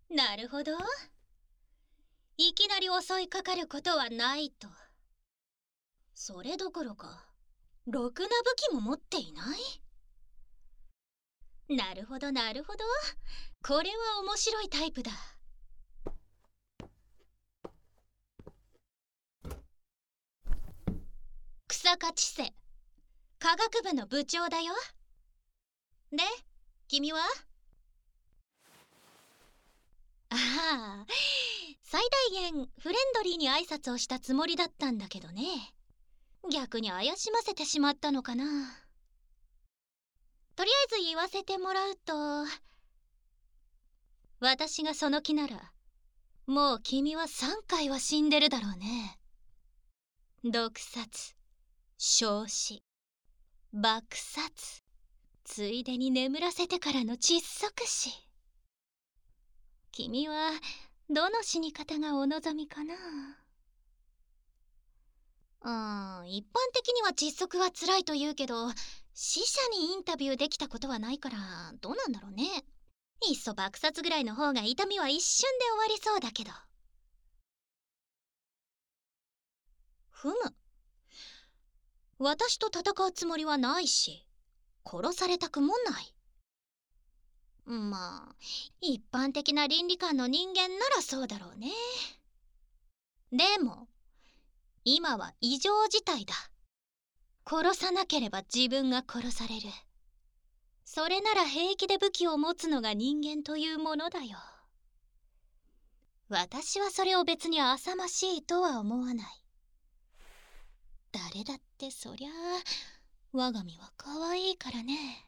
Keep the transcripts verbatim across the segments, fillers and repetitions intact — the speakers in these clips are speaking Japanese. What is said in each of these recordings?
なるほど。いきなり襲いかかることはないと。それどころかろくな武器も持っていない。なるほどなるほど、これは面白いタイプだ。草加知世、科学部の部長だよ。で、君は？ああ、最大限フレンドリーに挨拶をしたつもりだったんだけどね。逆に怪しませてしまったのかな。とりあえず言わせてもらうと、私がその気ならもう君はさんかいは死んでるだろうね。毒殺、焼死、爆殺、ついでに眠らせてからの窒息死。君はどの死に方がお望みかな。うん、一般的には窒息は辛いと言うけど、死者にインタビューできたことはないからどうなんだろうね。いっそ爆殺ぐらいの方が痛みは一瞬で終わりそうだけど。ふむ、私と戦うつもりはないし、殺されたくもない。まあ一般的な倫理観の人間ならそうだろうね。でも今は異常事態だ。殺さなければ自分が殺される。それなら平気で武器を持つのが人間というものだよ。私はそれを別に浅ましいとは思わない。誰だってそりゃあ我が身は可愛いからね。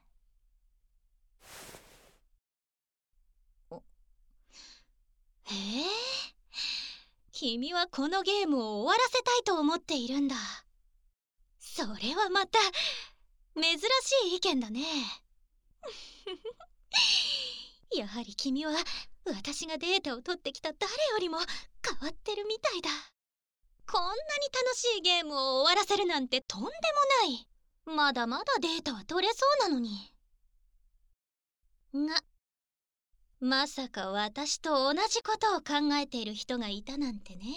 へえ、君はこのゲームを終わらせたいと思っているんだ。それはまた珍しい意見だね。やはり君は私がデータを取ってきた誰よりも変わってるみたいだ。こんなに楽しいゲームを終わらせるなんてとんでもない。まだまだデータは取れそうなのに。が、まさか私と同じことを考えている人がいたなんてね。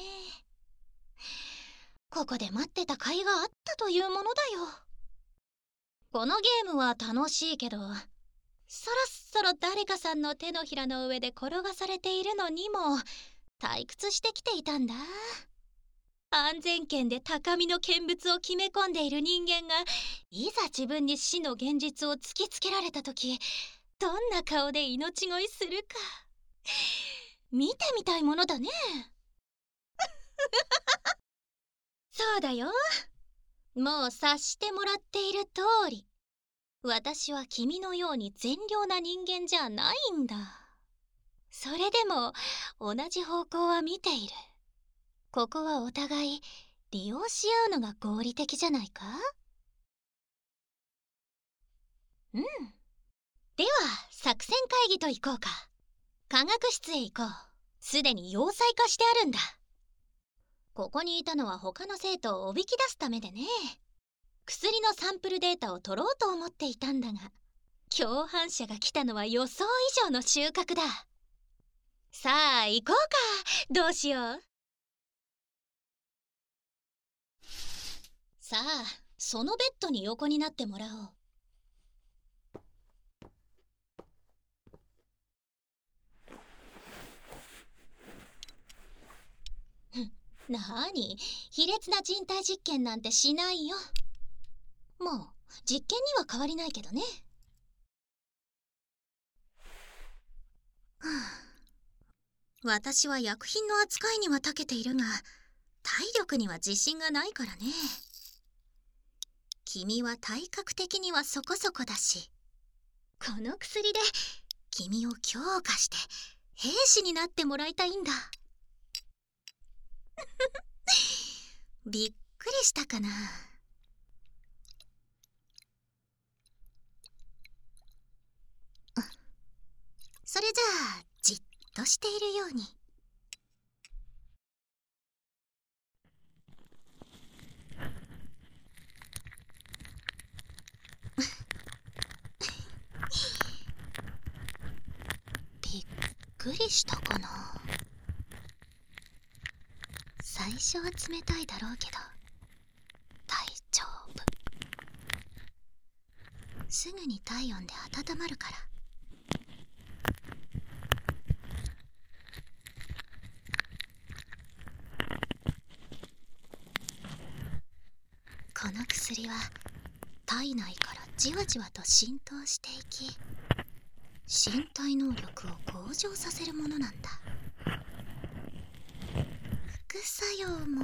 ここで待ってた甲斐があったというものだよ。このゲームは楽しいけど、そろそろ誰かさんの手のひらの上で転がされているのにも退屈してきていたんだ。安全圏で高みの見物を決め込んでいる人間が、いざ自分に死の現実を突きつけられた時、どんな顔で命乞いするか見てみたいものだね。そうだよ。もう察してもらっている通り、私は君のように善良な人間じゃないんだ。それでも同じ方向は見ている。ここはお互い利用し合うのが合理的じゃないか？うん。では作戦会議と行こうか。科学室へ行こう。すでに要塞化してあるんだ。ここにいたのは他の生徒をおびき出すためでね。薬のサンプルデータを取ろうと思っていたんだが、共犯者が来たのは予想以上の収穫だ。さあ行こうか。どうしよう。さあそのベッドに横になってもらおう。なに、卑劣な人体実験なんてしないよ。もう実験には変わりないけどね。はあ、私は薬品の扱いには長けているが、体力には自信がないからね。君は体格的にはそこそこだし、この薬で君を強化して兵士になってもらいたいんだ。びっくりしたかな。それじゃあじっとしているように。びっくりしたかな。最初は冷たいだろうけど大丈夫。すぐに体温で温まるから。この薬は体内からじわじわと浸透していき、身体能力を向上させるものなんだ。副作用も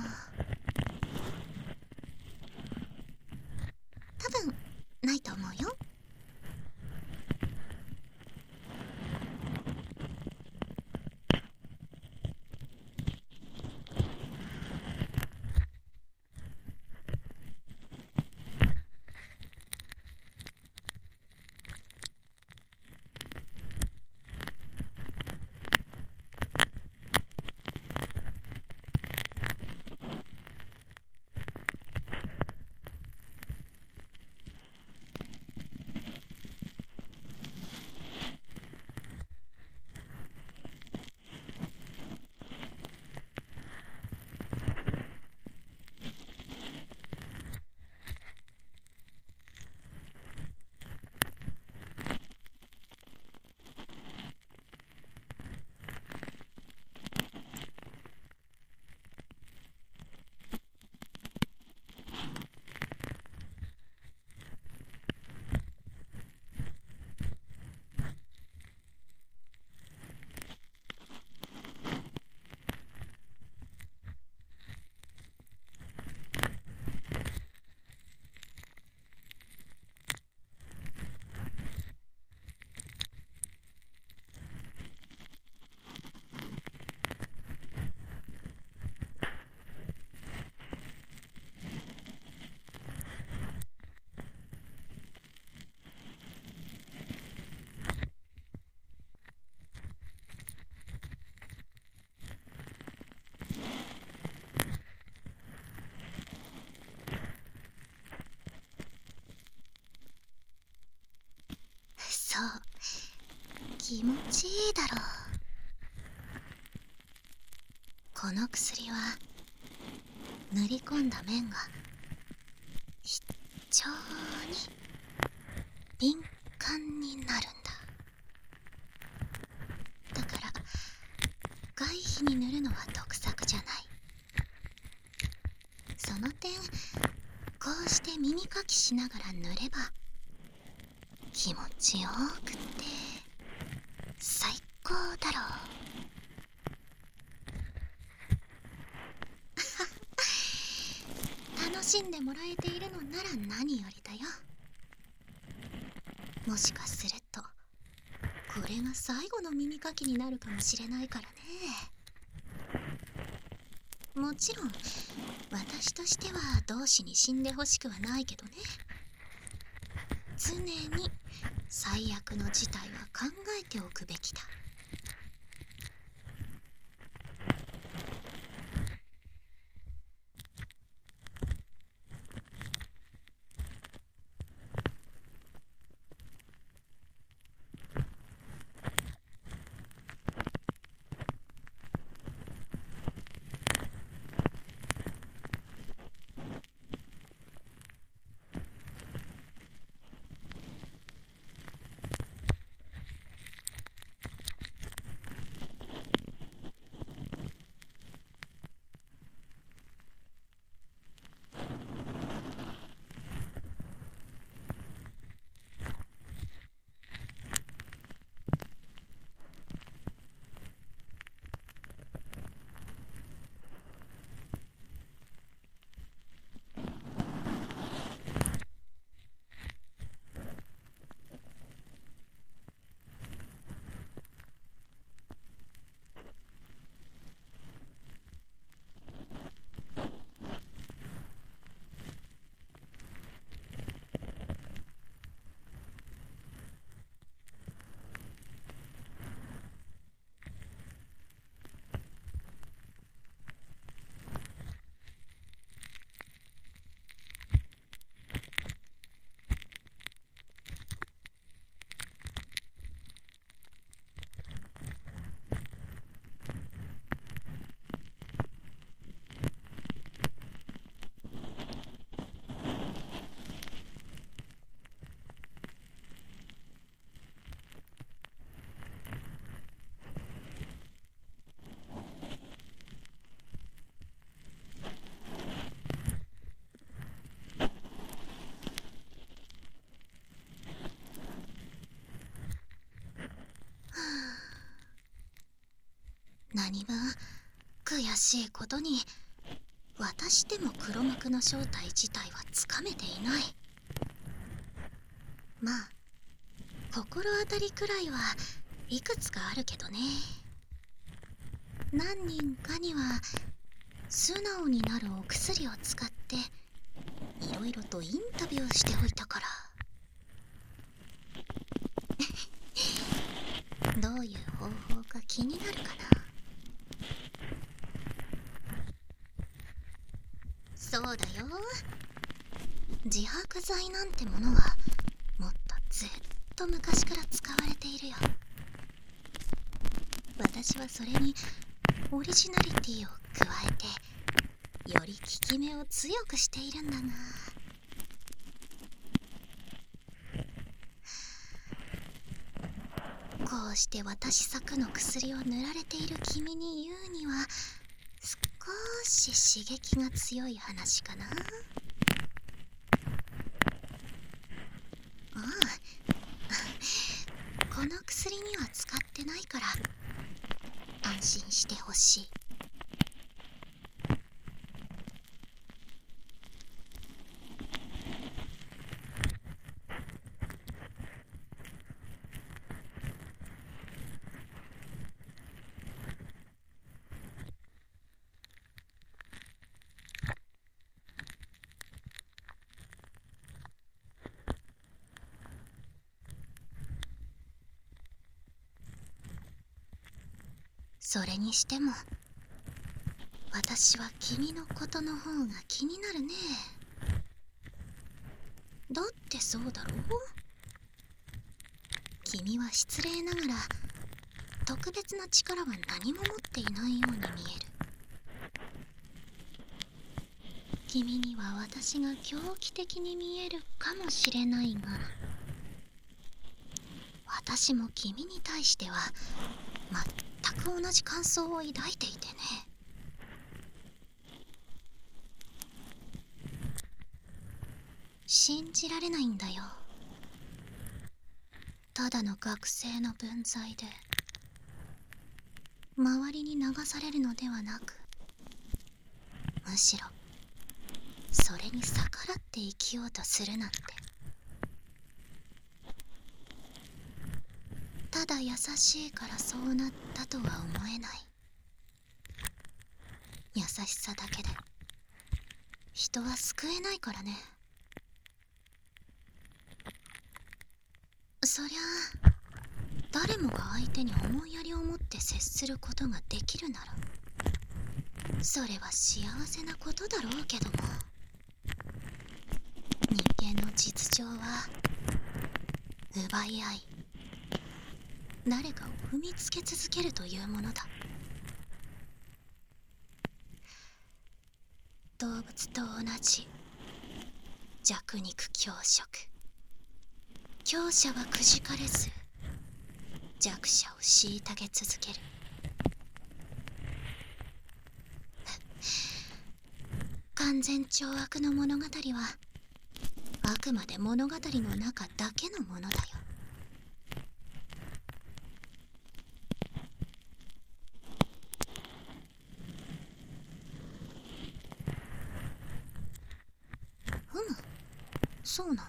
多分ないと思うよ。そう、気持ちいいだろう。この薬は塗り込んだ面が非常に敏感になるんだ。だから外皮に塗るのは得策じゃない。その点こうして耳かきしながら塗れば気持ちよくって最高だろう。楽しんでもらえているのなら何よりだよ。もしかするとこれが最後の耳かきになるかもしれないからね。もちろん私としては同志に死んでほしくはないけどね。常に最悪の事態は考えておくべきだ。 何分悔しいことに私でも黒幕の正体自体はつかめていない。まあ心当たりくらいはいくつかあるけどね。何人かには素直になるお薬を使っていろいろとインタビューしておいたからどういう方法か気になるかな。そうだよ、自白剤なんてものはもっとずっと昔から使われているよ。私はそれにオリジナリティを加えてより効き目を強くしているんだが、こうして私作の薬を塗られている君に言うには少し刺激が強い話かな。ああ、この薬には使ってないから安心してほしい。それにしても私は君のことの方が気になるね。だってそうだろう。君は失礼ながら特別な力は何も持っていないように見える。君には私が狂気的に見えるかもしれないが、私も君に対しては全く同じ感想を抱いていてね。信じられないんだよ。ただの学生の分際で周りに流されるのではなく、むしろそれに逆らって生きようとするなんて。ただ優しいからそうなったとは思えない。優しさだけで人は救えないからね。そりゃあ誰もが相手に思いやりを持って接することができるならそれは幸せなことだろうけども、人間の実情は奪い合い、誰かを踏みつけ続けるというものだ。動物と同じ弱肉強食。強者はくじかれず弱者を虐げ続ける。完全懲悪の物語はあくまで物語の中だけのものだよ。ふむ、そうなんだ。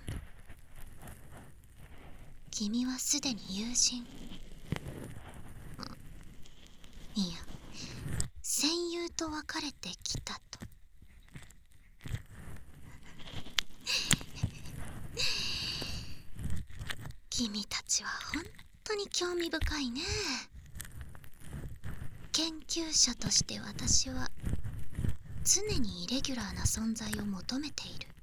君はすでに友人、いや戦友と別れてきたと。君たちは本当に興味深いね。研究者として私は常にイレギュラーな存在を求めている。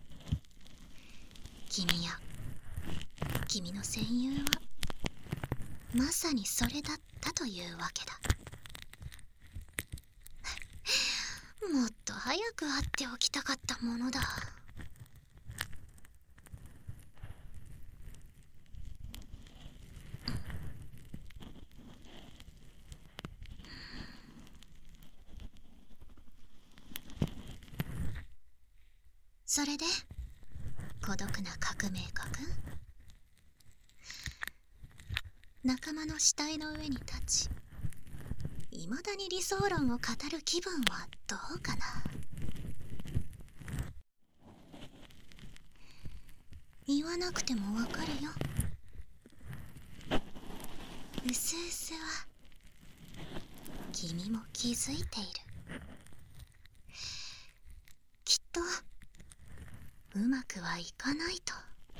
君や君の戦友はまさにそれだったというわけだ。もっと早く会っておきたかったものだ。それで孤独な革命家くん、仲間の死体の上に立ちいまだに理想論を語る気分はどうかな。言わなくてもわかるよ。うすうすは君も気づいている。きっとうまくはいかないと。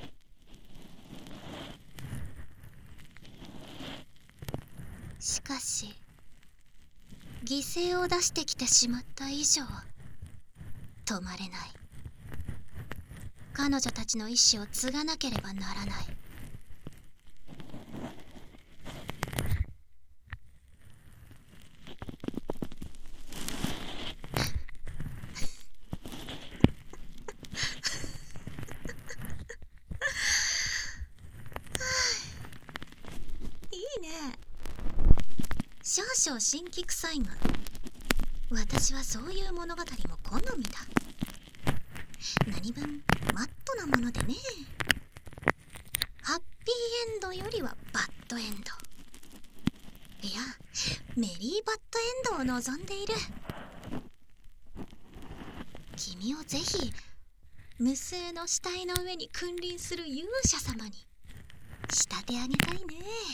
しかし犠牲を出してきてしまった以上止まれない。彼女たちの意志を継がなければならない。いいね。少々辛気臭いが、私はそういう物語も好みだ。何分マットなものでね。ハッピーエンドよりはバッドエンド、いやメリーバッドエンドを望んでいる。君をぜひ無数の死体の上に君臨する勇者様に仕立て上げたいね。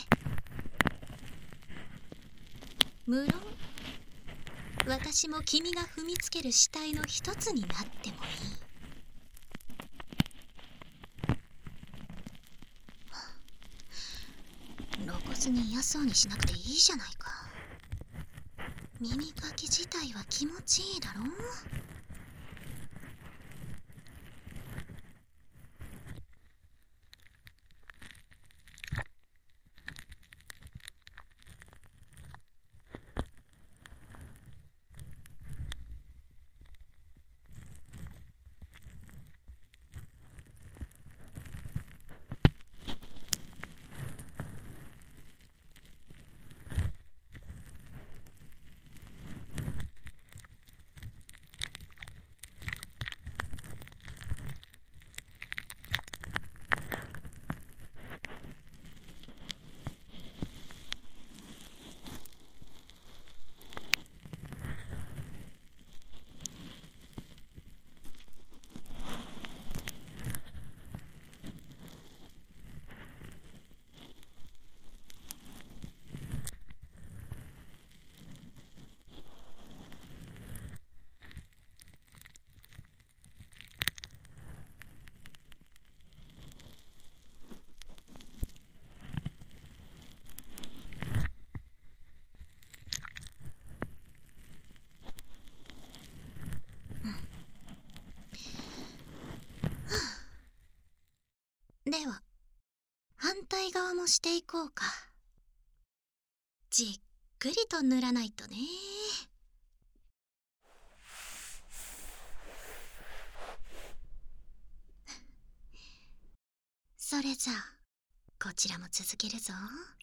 無論私も君が踏みつける死体の一つになってもいい。露骨に嫌そうにしなくていいじゃないか。耳かき自体は気持ちいいだろう。では反対側もしていこうか。じっくりと塗らないとね。それじゃあこちらも続けるぞ。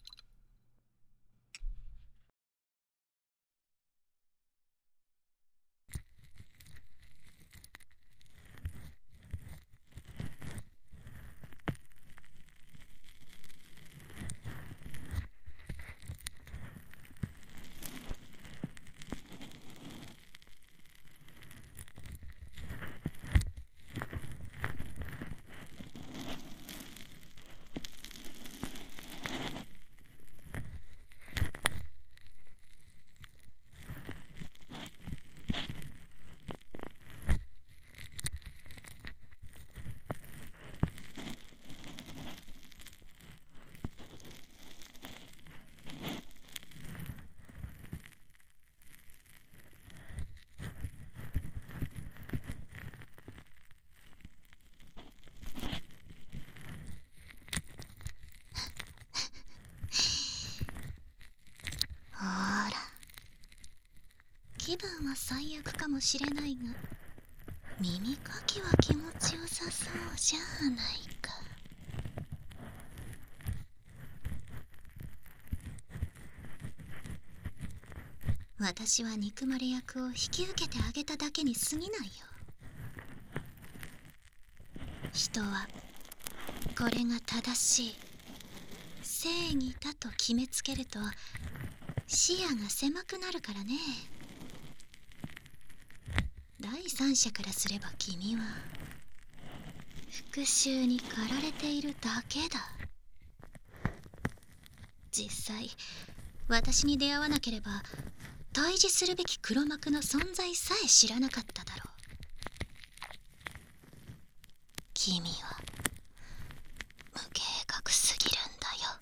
ほら、気分は最悪かもしれないが、耳かきは気持ちよさそうじゃないか。私は憎まれ役を引き受けてあげただけに過ぎないよ。人はこれが正しい正義だと決めつけると、 視野が狭くなるからね。第三者からすれば君は復讐に駆られているだけだ。実際私に出会わなければ対峙するべき黒幕の存在さえ知らなかっただろう。君は無計画すぎるんだよ。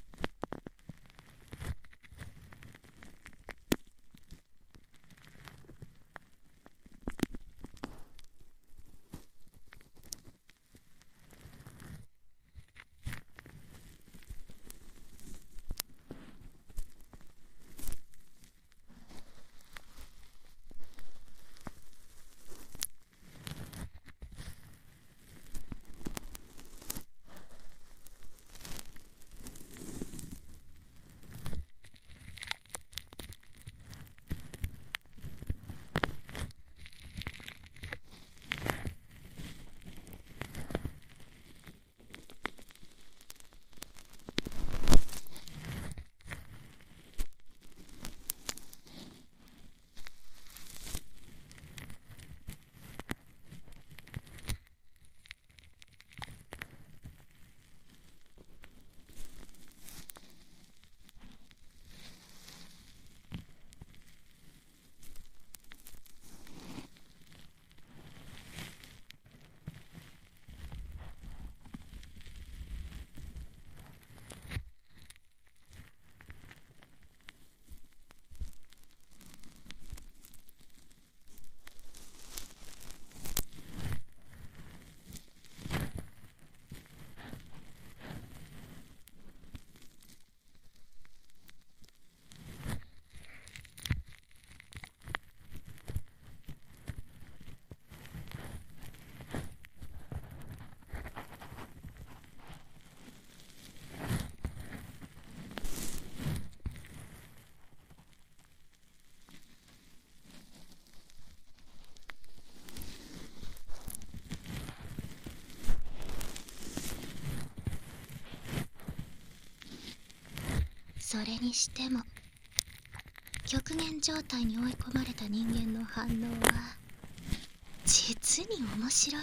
それにしても極限状態に追い込まれた人間の反応は実に面白い。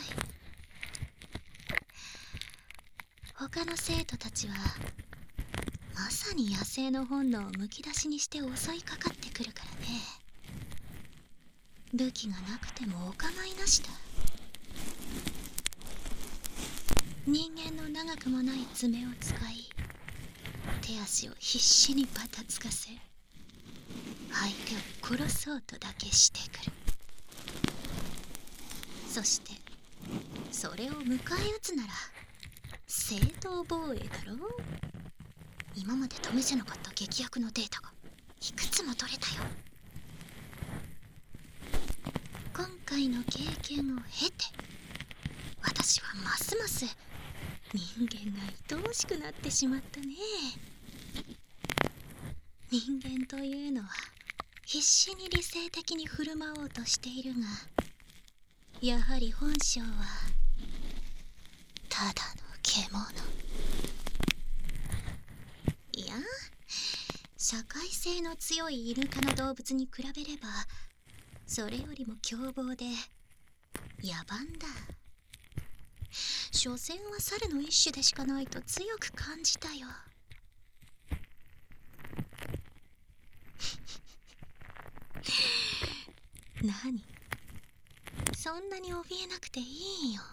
他の生徒たちはまさに野生の本能をむき出しにして襲いかかってくるからね。武器がなくてもお構いなしだ。人間の長くもない爪を使い手足を必死にバタつかせ相手を殺そうとだけしてくる。そしてそれを迎え撃つなら正当防衛だろ。今まで試せなかった劇薬のデータがいくつも取れたよ。今回の経験を経て私はますます人間が愛おしくなってしまったね。人間というのは必死に理性的に振る舞おうとしているが、やはり本性はただの獣。いや、社会性の強いイルカの動物に比べればそれよりも凶暴で野蛮だ。所詮は猿の一種でしかないと強く感じたよ。何？そんなに怯えなくていいよ。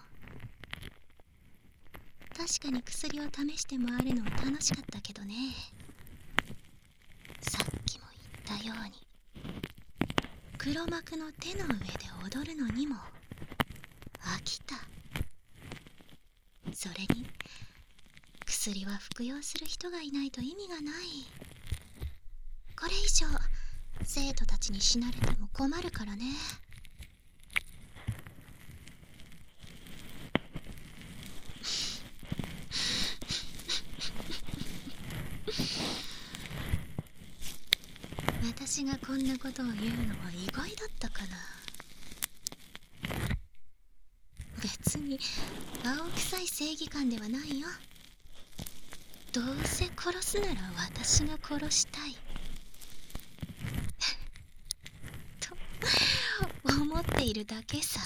確かに薬を試して回るのは楽しかったけどね。さっきも言ったように黒幕の手の上で踊るのにも飽きた。それに薬は服用する人がいないと意味がない。これ以上生徒たちに死なれても困るからね。私がこんなことを言うのは意外だったかな。別に青臭い正義感ではないよ。どうせ殺すなら私が殺したい。 持っているだけさ。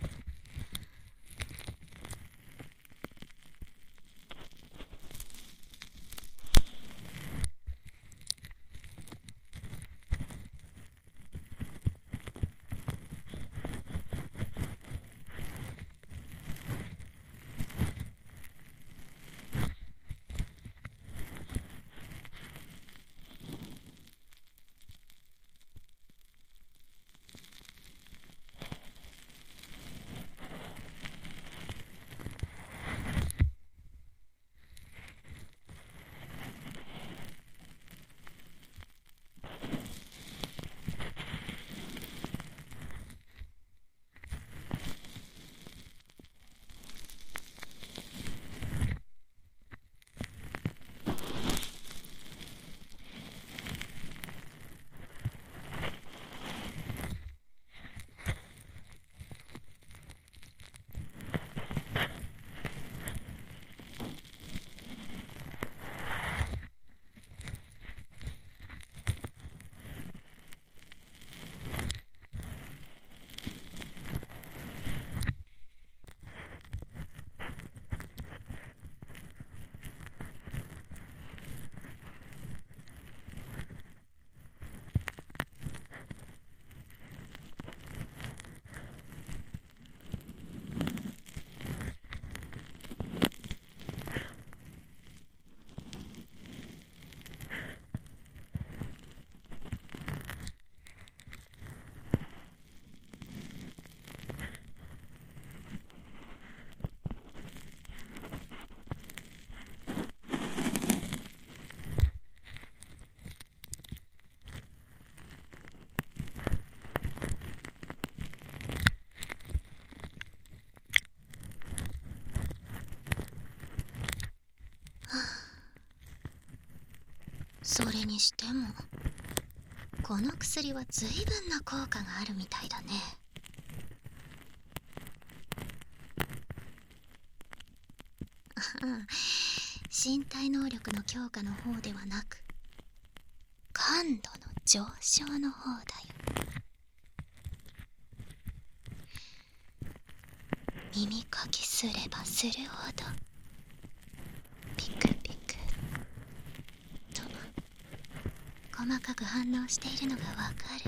それにしてもこの薬は随分な効果があるみたいだね。身体能力の強化の方ではなく感度の上昇の方だよ。耳かきすればするほどピクピクと細かく反応しているのがわかる。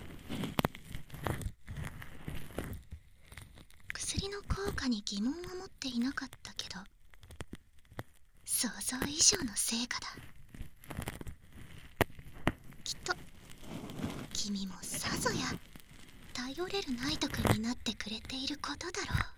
薬の効果に疑問は持っていなかったけど想像以上の成果だ。きっと君もさぞや頼れるナイト君になってくれていることだろう。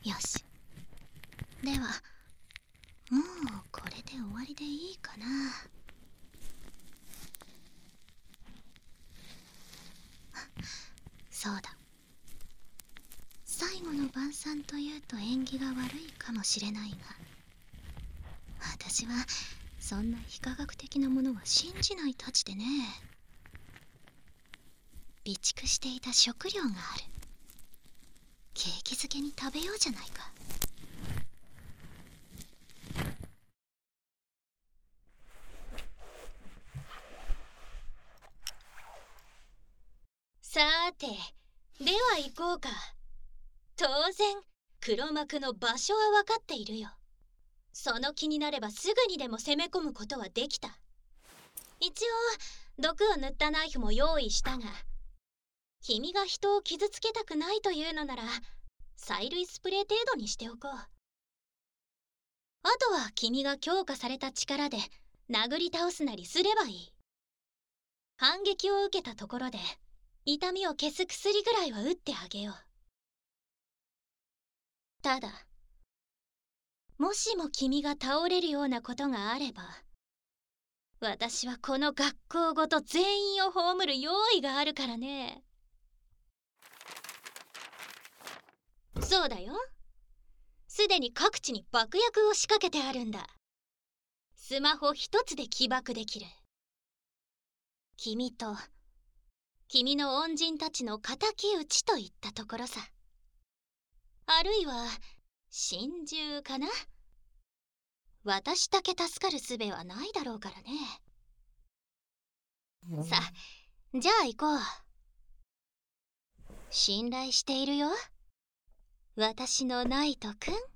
よし。ではもうこれで終わりでいいかな。そうだ、最後の晩餐というと縁起が悪いかもしれないが、私はそんな非科学的なものは信じないたちでね。備蓄していた食料がある。ケーキ漬けに食べようじゃないか。さーて、では行こうか。当然黒幕の場所は分かっているよ。その気になればすぐにでも攻め込むことはできた。一応毒を塗ったナイフも用意したが、君が人を傷つけたくないというのなら催涙スプレー程度にしておこう。あとは君が強化された力で殴り倒すなりすればいい。反撃を受けたところで痛みを消す薬ぐらいは打ってあげよう。ただもしも君が倒れるようなことがあれば、私はこの学校ごと全員を葬る用意があるからね。そうだよ。すでに各地に爆薬を仕掛けてあるんだ。スマホ一つで起爆できる。君と君の恩人たちの敵討ちといったところさ。あるいは心中かな。私だけ助かる術はないだろうからね。さあ、じゃあ行こう。信頼しているよ、私のナイトくん。